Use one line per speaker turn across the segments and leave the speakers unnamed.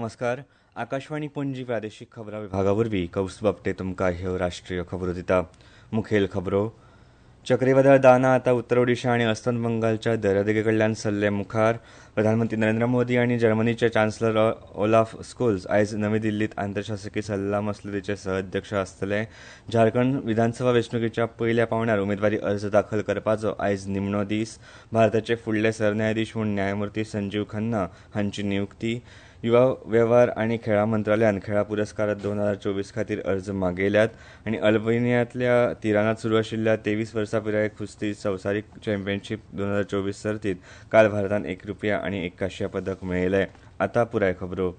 नमस्कार. आकाशवाणी पणजी प्रादेशीक खबरां विभागा वरवीं कौस्तुभ आपटे तुमकां ह्यो राष्ट्रीय खबरो दिता. मुखेल खबरो. चक्रीवादळ दाना आतां उत्तर ओडिशा आनी अस्तंत बंगालच्या दर्यादेगेकडल्यान सरले मुखार. प्रधानमंत्री नरेंद्र मोदी आनी जर्मनीचे चान्सलर ओलाफ स्कोल्ज आयज नवी दिल्लींत आंतरशासकीय सल्ला मसलतीचे सहअध्यक्ष आसतले. झारखंड विधानसभा वेंचणुकेच्या पयल्या पांवड्यार उमेदवारी अर्ज दाखल करपाचो आयज निमणो दीस. भारताचे फुडले सरन्यायाधीश म्हूण न्यायमूर्ती संजीव खन्ना हांची नियुक्ती. युवा वेव्हार आनी खेळां मंत्रालयान खेळां पुरस्कार 2024 खातीर अर्ज मागयल्यात आनी अल्बेनियांतल्या तिरानात सुरू आशिल्ल्या 23 वर्सां पिरायेच्या कुस्ती संवसारीक चॅम्पियनशीप 2024 सर्तीत काल भारतान 1 रुपया आनी 1 कांस्य पदक मेळयले. आतां पुराय खबरो.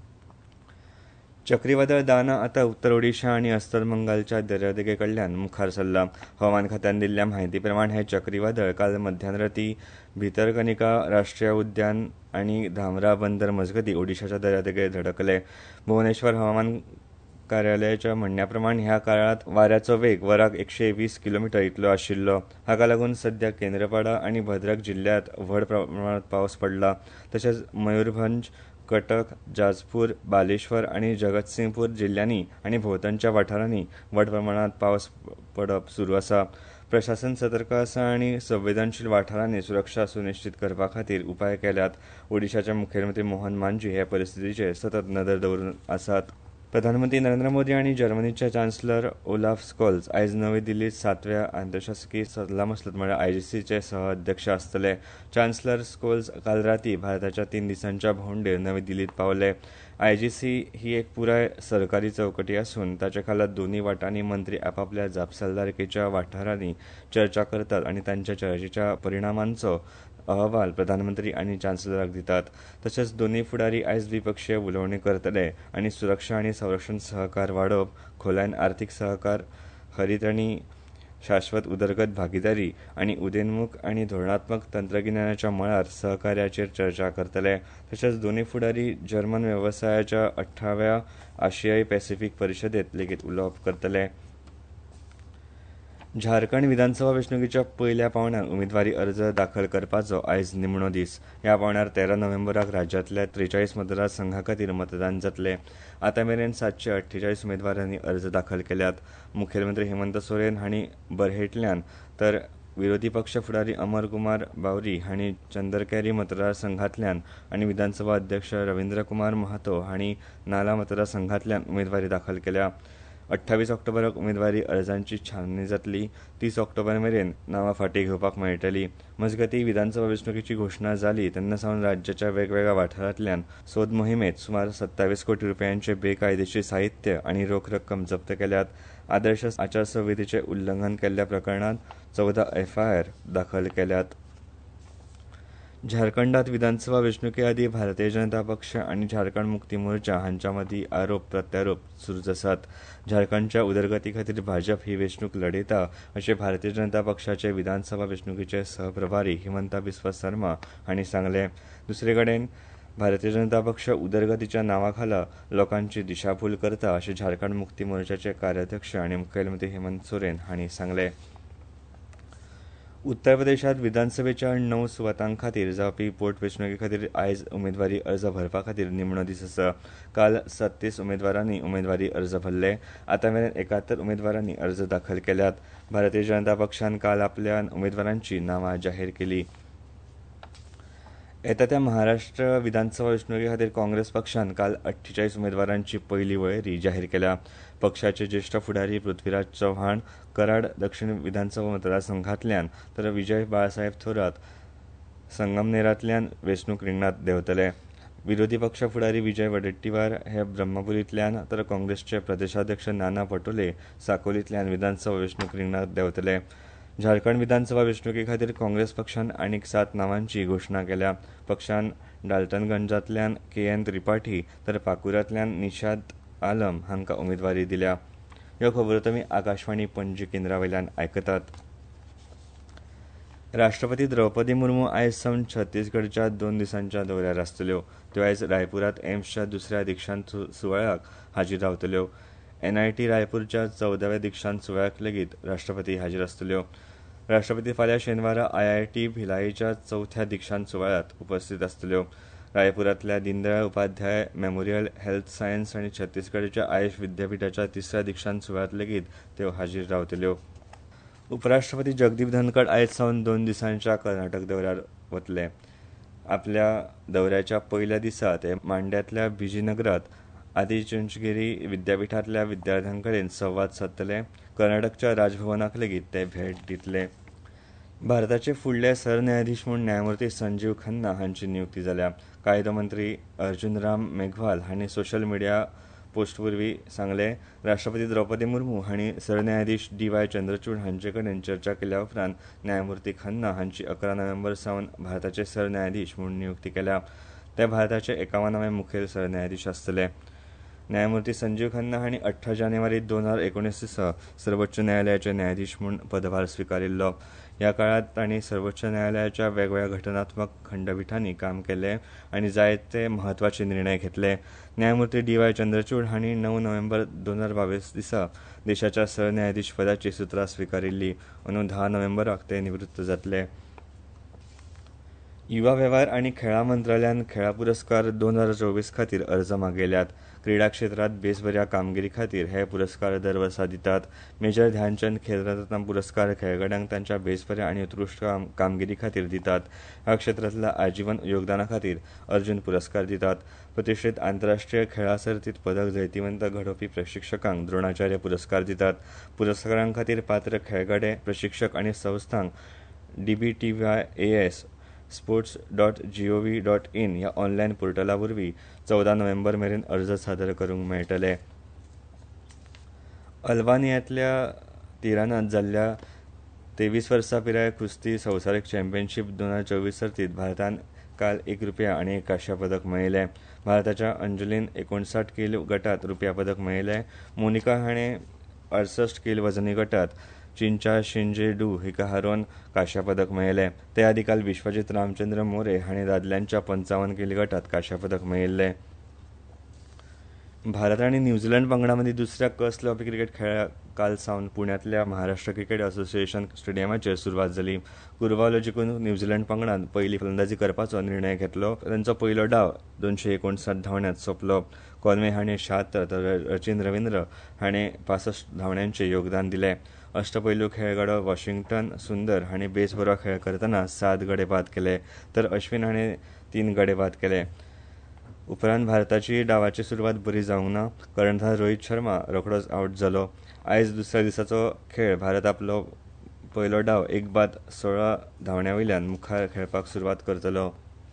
चक्रीवादळ दाना आतां उत्तर ओडिशा आनी अस्तंत बंगालच्या दर्यादेगेकडल्यान मुखार सरला. हवामान खात्यान दिल्ल्या म्हायती प्रमाण हे चक्रीवादळ काल मध्यानराती भितरकनिका राष्ट्रीय उद्यान आनी धामरा बंदर मजगतीं ओडिशाच्या दर्यादेगेर धडकले. भुवनेश्वर हवामान कार्यालयाच्या म्हणण्याप्रमाण ह्या काळात वाऱ्याचो वेग वराक 120 किलोमीटर इतलो आशिल्लो. हाका लागून सध्या केंद्रपाडा आनी भद्रक जिल्ल्यांत व्हड प्रमाणात पावस पडला. तशेंच मयूरभंज, कटक, जाजपूर, बालेश्वर आनी जगतसिंहपूर जिल्ल्यांनी आनी भोंवतणच्या वाठारांनी व्हड प्रमाणात पावस पडप सुरू आसा. प्रशासन सतर्क आसा आनी संवेदनशील वाठारांनी सुरक्षा सुनिश्चित करपा खातीर उपाय केल्यात. ओडिशाचे मुखेलमंत्री मोहन मांझी हे परिस्थितीचेर सतत नदर दवरून आसात. प्रधानमंत्री नरेंद्र मोदी आनी जर्मनीचे चान्सलर ओलाफ स्कोल्ज आयज नवी दिल्लींत 7व्या आंतरशासकीय सल्ला मसलत म्हळ्यार आयजीसीचे सहअध्यक्ष आसतले. चान्सलर स्कोल्ज काल रातीं भारताच्या 3 दिसांच्या भोंवडेर नवी दिल्लींत पावले. आयजीसी ही एक पुराय सरकारी चौकटी आसून ताचे खाला दोनूय वाटांनी मंत्री आपापल्या जापसालदारकेच्या वाठारांनी चर्चा करतात आनी तांच्या चर्चेच्या परिणामांचो अहवाल प्रधानमंत्री आनी चान्सलराक दितात. तशेंच दोनूय फुडारी आयज द्विपक्षीय उलोवणी करतले आनी सुरक्षा आनी संरक्षण सहकार वाडोवप, खोलायन अर्थीक सहकार, हरीत आनी शाश्वत उदरगत भागीदारी आनी उदयनमुख आनी धोरणात्मक तंत्रगिन्यानाच्या मळार सहकार्याचेर चर्चा करतले. तशेंच दोनूय फुडारी जर्मन वेवसायाच्या 18व्या आशियाई पॅसिफीक परिशदेंत लेगीत उलोवप करतले. झारखंड विधानसभा वेंचणुकेच्या पयल्या पांवड्यार उमेदवारी अर्ज दाखल करपाचो आयज निमणो दीस. ह्या पांवड्यार 13 नोव्हेंबराक राज्यांतल्या 43 मतदारसंघां खातीर मतदान जातलें. आतां मेरेन 748 उमेदवारांनी अर्ज दाखल केल्यात. मुखेलमंत्री हेमंत सोरेन हांणी बरहेटल्यान तर विरोधी पक्ष फुडारी अमर कुमार बावरी हांणी चंदरकेरी मतदारसंघांतल्यान आनी विधानसभा अध्यक्ष रवींद्र कुमार महातो हांणी नाला मतदारसंघांतल्यान उमेदवारी दाखल केल्या. 28 ऑक्टोबराक उमेदवारी अर्जांची छाननी जातली. 30 ऑक्टोबर मेरेन नांवां फाटीं घेवपाक मेळटलीं. मजगतीं विधानसभा वेंचणुकेची घोशणा जाली तेन्ना सावन राज्याच्या वेगवेगळ्या वाठारांतल्यान सोद मोहिमेत सुमार 27 कोटी रुपयांचे बेकायदेशीर साहित्य आनी रोख रक्कम जप्त केल्यात. आदर्श आचारसंहितेचें उल्लंघन केल्ल्या प्रकरणांत 14 एफआयआर दाखल केल्यात. झारखंडांत विधानसभा वेंचणुके आदीं भारतीय जनता पक्ष आनी झारखंड मुक्ती मोर्चा हांच्या मदीं आरोप प्रत्यारोप सुरूच आसात. झारखंडच्या उदरगती खातीर भाजप ही वेंचणूक लढयता अशें भारतीय जनता पक्षाचे विधानसभा वेंचणुकेचे सहप्रभारी हिमंता बिस्वा शर्मा हांणी सांगलें. दुसरे कडेन भारतीय जनता पक्ष उदरगतीच्या नांवा खाला लोकांची दिशाभूल करता अशें झारखंड मुक्ती मोर्चाचे कार्याध्यक्ष आनी मुखेलमंत्री हेमंत सोरेन हांणी सांगलें. उत्तर प्रदेशांत विधानसभेच्या 9 सुवातां खातीर जावपी पोटवेंचणुके खातीर आयज उमेदवारी अर्ज भरपा खातीर निमणो दीस आसा. काल 36 उमेदवारांनी उमेदवारी अर्ज भरले. आतां मेरेन 71 उमेदवारांनी अर्ज दाखल केल्यात. भारतीय जनता पक्षान काल आपल्या उमेदवारांची नांवां जाहीर केलीं. येता त्या महाराष्ट्र विधानसभा वेंचणुके खातीर काँग्रेस पक्षान काल 48 उमेदवारांची पयली वळेरी जाहीर केल्या. पक्षाचे ज्येश्ठ फुडारी पृथ्वीराज चव्हाण कराड दक्षिण विधानसभा मतदारसंघांतल्यान तर विजय बाळासाहेब थोरात संगमनेरांतल्यान वेंचणूक रिंगणांत देंवतले. विरोधी पक्ष फुडारी विजय वडेट्टीवार हे ब्रह्मपुरींतल्यान तर काँग्रेसचे प्रदेशाध्यक्ष नाना पटोले साकोलींतल्यान विधानसभा वेंचणूक रिंगणांत देंवतले. झारखंड विधानसभा वेंचणुके खातीर काँग्रेस पक्षान आनीक 7 नांवांची घोशणा केल्या. पक्षान डाल्टनगंजांतल्यान के.एन. त्रिपाठी तर पाकुरांतल्यान निशात आलम हांकां उमेदवारी दिल्या. ह्यो खबरो तुमी आकाशवाणी पणजी केंद्रावयल्यान आयकतात. राष्ट्रपती द्रौपदी मुर्मू आयज सावन छत्तीसगडच्या 2 दिसांच्या दौऱ्यार आसतल्यो. त्यो आयज रायपुरांत एम्सच्या दुसऱ्या दिक्षांत सुवाळ्याक हाजीर रावतल्यो. एनआयटी रायपूरच्या 14व्या दिक्षांत सुवाळ्याक लेगीत राष्ट्रपती हाजीर आसतल्यो. राष्ट्रपती फाल्यां शेनवारा आयआयटी भिलायच्या 4थ्या दिक्षांत सुवाळ्यांत उपस्थित आसतल्यो. रायपुरातल्या Deendayal Upadhyay memorial health science आणि छत्तीसगडच्या आयुष विद्यापीठाच्या 3ऱ्या दीक्षांत सुवाळ्यात लेगीत त्यो हाजीर रावतल्यो. उपराष्ट्रपती जगदीप धनखड आयज सावन 2 दिसांच्या कर्नाटक दौऱ्यार वतले. आपल्या दौऱ्याच्या पयल्या दिसा ते मांड्यातल्या बिजीनगरात आदिचुंचगिरी विद्यापीठातल्या विद्यार्थ्यांकडेन संवाद साधतले. कर्नाटकच्या राजभवनाक लेगीत ते भेट दितले. भारताचे फुडले सरन्यायाधीश म्हूण न्यायमूर्ती संजीव खन्ना हांची नियुक्ती जाल्या. कायदो मंत्री अर्जुन राम मेघवाल हांणी सोशल मिडिया पोस्टवरवीं सांगलें. राष्ट्रपती द्रौपदी मुर्मू हांणी सरन्यायाधीश डी.वाय. चंद्रचूड हांचे कडेन चर्चा केल्या उपरांत न्यायमूर्ती खन्ना हांची 11 नोव्हेंबर सावन भारताचे सरन्यायाधीश म्हूण नियुक्ती केल्या. ते भारताचे 51वे मुखेल सरन्यायाधीश आसतले. न्यायमूर्ती संजीव खन्ना हांणी 18 जानेवारी 2019 दिसा सर्वोच्च न्यायालयाचे न्यायाधीश म्हूण पदभार स्विकारिल्लो. ह्या काळात तांणी सर्वोच्च न्यायालयाच्या वेगवेगळ्या घटनात्मक खंडपीठांनी काम केलें आनी जायते म्हत्वाचे निर्णय घेतले. न्यायमूर्ती डी.वाय. चंद्रचूड हांणी 9 नोव्हेंबर 2022 दिसा देशाच्या सरन्यायाधीश पदाची सुत्रां स्विकारिल्लीं. अंदू 10 नोव्हेंबराक ते निवृत्त जातले. युवा वेव्हार आनी खेळां मंत्रालयान खेळा पुरस्कार 2024 खातीर अर्ज मागयल्यात. क्रीडा क्षेत्रांत बेसबऱ्या कामगिरी खातीर हे पुरस्कार दर वर्सा दितात. मेजर ध्यानचंद खेलरत्न पुरस्कार खेळगड्यांक तांच्या बेसबऱ्या आनी उत्कृश्ट कामगिरी खातीर दितात. ह्या क्षेत्रांतल्या आजीवन योगदाना खातीर अर्जुन पुरस्कार दितात. प्रतिश्ठीत आंतरराष्ट्रीय खेळा सर्तींत पदक जैतिवंत घडोवपी प्रशिक्षकांक द्रोणाचार्य पुरस्कार दितात. पुरस्कारां खातीर पात्र खेळगडे, प्रशिक्षक आनी संस्थांक DBTYAS sports.gov.in ह्या ऑनलायन पोर्टला वरवीं 14 नोव्हेंबर मेरेन अर्ज सादर करूंक मेळटले. अल्बानियांतल्या तिरानात जाल्ल्या 23 वर्सां पिराय कुस्ती संवसारीक चॅम्पियनशीप 2024 सर्तींत भारतान काल 1 रुपया आनी 1 कांस्य पदक मेळयलें. भारताच्या अंजुलीन 59 किल गटात रुपया पदक मेळयलें. मोनिका हाणें 68 किल वजनी गटात चीनच्या शिंजे डू हिका हारोवन कांस्य पदक मेळयलें. ते आदी काल विश्वजीत रामचंद्र मोरे हाणें दादल्यांच्या 55 किल गटात कांस्य पदक मेळयल्लें. भारत आनी न्यूझीलंड पंगडा मदीं दुसऱ्या कसलो क्रिकेट खेळाक काल सावन पुण्यांतल्या महाराष्ट्र क्रिकेट असोसिएशन स्टेडियमाचेर सुरवात जाली. कुरवालो जिखून न्यूझीलंड पंगडान पयली फलंदाजी करपाचो निर्णय घेतलो. तांचो पयलो डाव 259 धांवड्यांत सोंपलो. कॉन्वे हाणें 76 तर रचिन रवींद्र हाणें 65 धांवड्यांचें योगदान दिलें. अष्टपैलू खेळगडो वॉशिंग्टन सुंदर हाणें बेस बरो खेळ करतना 7 गडे बाद केले तर अश्विन हाणें 3 गडे बाद केले. उपरांत भारताची डावाची सुरवात बरी जावंक ना. कर्णधार रोहित शर्मा रोखडोच आउट जालो. आयज दुसऱ्या दिसाचो खेळ भारत आपलो पयलो डाव 1 बाद 16 धांवड्यांवयल्यान मुखार खेळपाक सुरवात करतलो.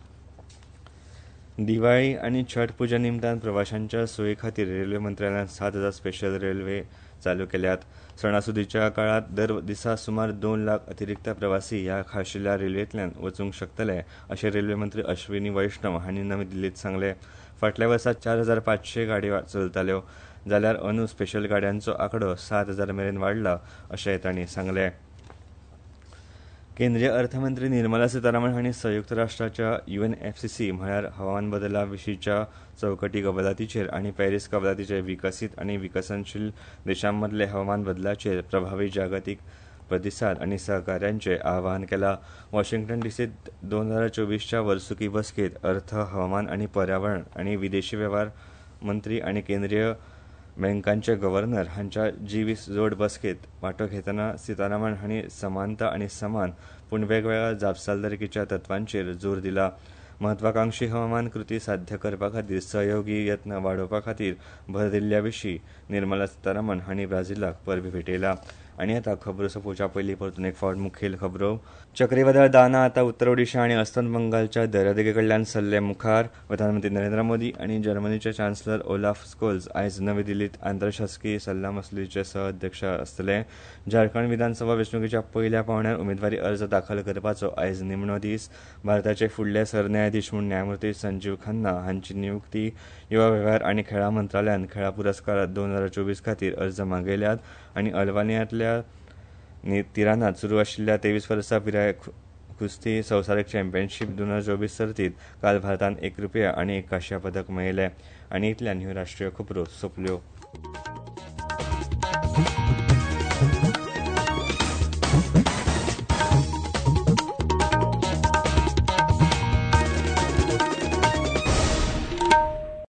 दिवाळी आनी छठ पुजे निमतान प्रवाशांच्या सोयी खातीर रेल्वे मंत्रालयान 7,000 स्पेशल रेल्वे चालू केल्यात. सणासुदीच्या काळात दर दिसा सुमार 2 लाख अतिरिक्त प्रवासी ह्या खाशेल्या रेल्वेंतल्यान वचूंक शकतले अशें रेल्वे मंत्री अश्विनी वैष्णव हांणी नवी दिल्लींत सांगलें. फाटल्या वर्सा 4,500 गाडयो चलताल्यो जाल्यार अंदू स्पेशल गाडयांचो आंकडो 7,000 मेरेन वाडला अशेंय तांणी सांगलें. केंद्रीय अर्थमंत्री निर्मला सीतारामन हांणी संयुक्त राष्ट्राच्या UNFCCC म्हळ्यार हवामान बदला विशींच्या चौकटी कबलातीचेर आनी पॅरीस कबलातीचेर विकसीत आनी विकसनशील देशांमदले हवामान बदलाचेर प्रभावी जागतीक प्रतिसाद आनी सहकार्याचें आवाहन केलां. वॉशिंग्टन डीसींत 2024च्या वर्सुकी बसकेंत अर्थ, हवामान आनी पर्यावरण आनी विदेशी वेव्हार मंत्री आनी केंद्रीय बँकांचे गव्हर्नर हांच्या G20 जोड बसकेंत वांटो घेतना सीतारामन हांणी समानता आनी समान पूण वेगवेगळ्या जापसालदारकीच्या तत्वांचेर जोर दिला. म्हत्वाकांक्षी हवामान कृती साध्य करपा खातीर सहयोगी यत्न वाडोवपा खातीर भर दिल्ल्या विशीं निर्मला सीतारामन हांणी ब्राझीलाक परबी भेटयला. आनी आतां खबरो सोंपोवच्या पयलीं परतून एक फावट मुखेल खबरो. चक्रीवादळ दाना आतां उत्तर ओडिशा आनी अस्तंत बंगालच्या दर्यादेगे कडल्यान सरले मुखार. प्रधानमंत्री नरेंद्र मोदी आनी जर्मनीचे चान्सलर ओलाफ स्कोल्ज आयज नवी दिल्लींत आंतरशासकीय सल्लामसलतीचे सहअध्यक्ष आसतले. झारखंड विधानसभा वेंचणुकेच्या पयल्या पांवड्यार उमेदवारी अर्ज दाखल करपाचो आयज निमणो दीस. भारताचे फुडले सरन्यायाधीश म्हूण न्यायमूर्ती संजीव खन्ना हांची नियुक्ती. युवा वेव्हार आनी खेळां मंत्रालयान खेळा पुरस्कार 2024 खातीर अर्ज मागयल्यात. आनी अल्बानियांतल्या तिरानात सुरू आशिल्ल्या 23 वर्सां पिराय कुस्ती संवसारीक चॅम्पियनशीप 2024 सर्तींत काल भारतान 1 रुपया आनी 1 कांस्य पदक मेळयलें. आनी इतल्यान ह्यो राष्ट्रीय खबरो सोंपल्यो.